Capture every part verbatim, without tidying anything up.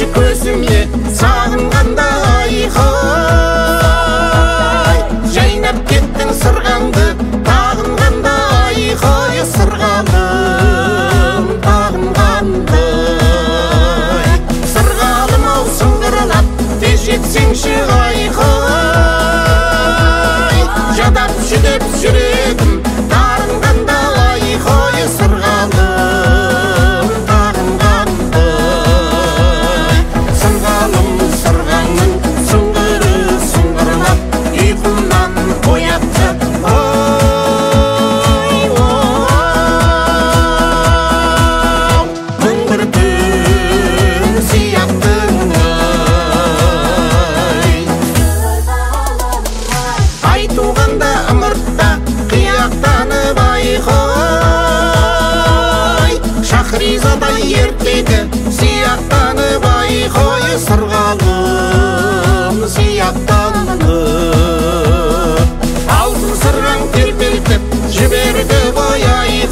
көзіме сағынғанда айқай жайнап кеттің сырғаңды тағынғанда айқай сырғалым тағынғандай сырғалым ау сыңғырлап тез жетсеңші айқай жадап жүдеп жүрегім тарынғанда айқай сырғалым тағынғандай сырғалым сырғаңның сыңғыры сыңғырлап ұйқымнан оятты ой оу мың бір түн сияқтың ай туғанда ымыртта қияқтанып айқай шахризадай ертегі сияқтанып айқай сырғалым сияқтанып алтын сырғаң тербелтіп жіберді ғой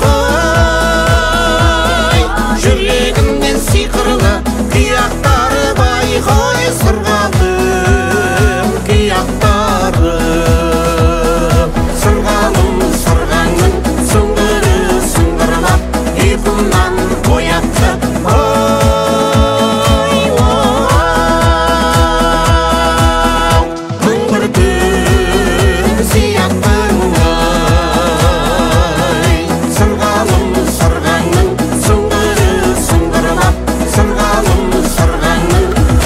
айқай жүрегімнен сиқырлы қияқтары байқай сырғалым қияқтары сырғалым сырғаңның сыңғыры сыңғырлап ұйқымнан оятты ой оу мың бір түн сияқтың ай сырғалым сырғаңның сыңғыры сыңғырлап сырғалым сырғаңның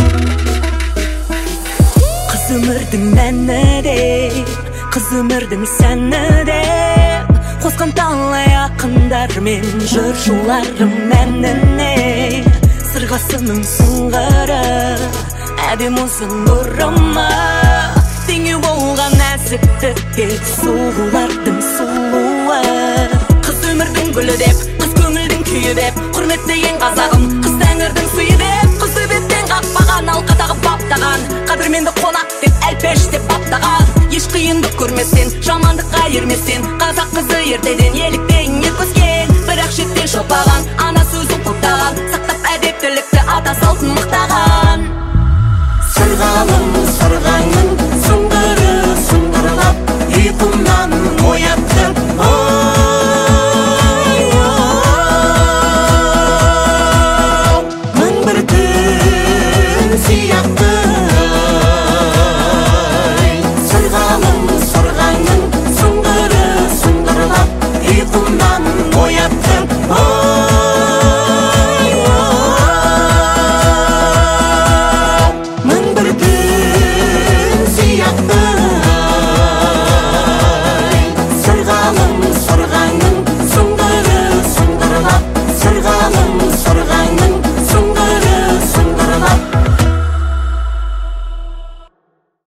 Қыз өмірдің мәні деп, қыз өмірдің сәні деп қосқан талай ақындармен жыр жоларым мәніне сырғасының сыңғыры әдем ұзын бұрымы теңеу болған нәзіктікке сұлулардың сұлуы қыз өмірдің гүлі деп, қыз көңілдің күйі деп құрметтеген қазағым қыз тәңірдің сыйы деп қыз төбеттен қақпаған алқа тағып баптаған қадірменді қонақ деп әлпештеп баптаған еш қиындық көрместен жамандыққа ерместен қазақ қызы ертеден еліктен